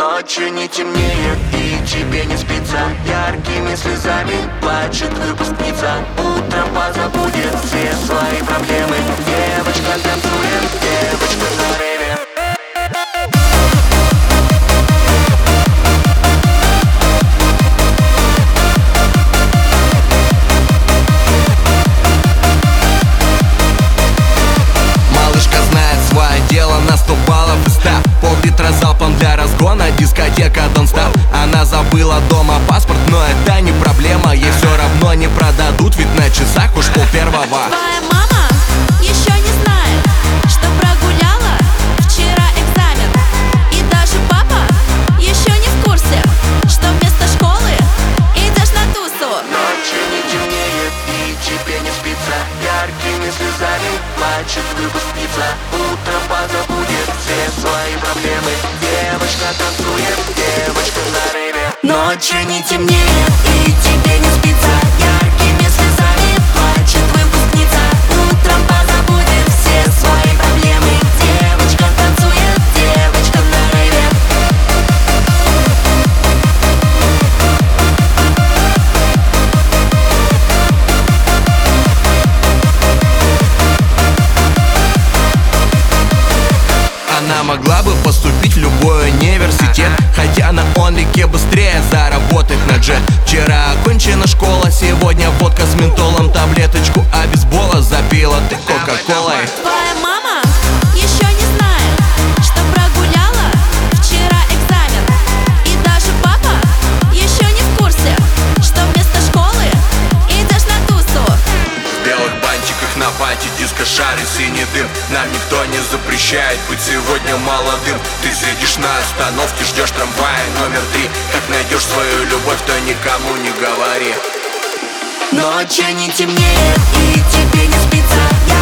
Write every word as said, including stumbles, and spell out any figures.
Ночью не темнеет и тебе не спится. Яркими слезами плачет выпускница. Утром позабудет все свои проблемы. Девочка танцует, девочка на рейве. Дело на сто баллов и ста. Пол-литра залпом для разгона, дискотека Don't Stop. Она забыла дома паспорт, но это не проблема. Ей все равно не продадут, ведь на часах уж пол первого. Твоя мама еще не знает, что прогуляла вчера экзамен. И даже папа еще не в курсе, что вместо школы идешь на тусу. Ночью не темнеет и тебе не спится. Яркими слезами плачет выпускница. Утром позабудет все свои проблемы. Девочка танцует, девочка на рейве. Ночью не темнеет и тебе не спится. Яркими слезами плачет выпускница. Утром позабудет все свои проблемы. Девочка танцует, девочка на рейве. Она могла бы поступить в любой университет, хотя на онлике быстрее заработать на джет. Вчера окончена школа, сегодня водка с ментолом. Таблеточку обезбола запила ты кока-колой. Твоя мама еще не знает, что прогуляла вчера экзамен. И даже папа еще не в курсе, что вместо школы идешь на тусу. В белых бантиках на пати, диско-шар и синий дым. Нам никто не запрещает быть сегодня молодым. Ты сидишь на остановке, ждешь трамвая номер три. Как найдешь свою любовь, то никому не говори. Ночью не темнеет и тебе не спится.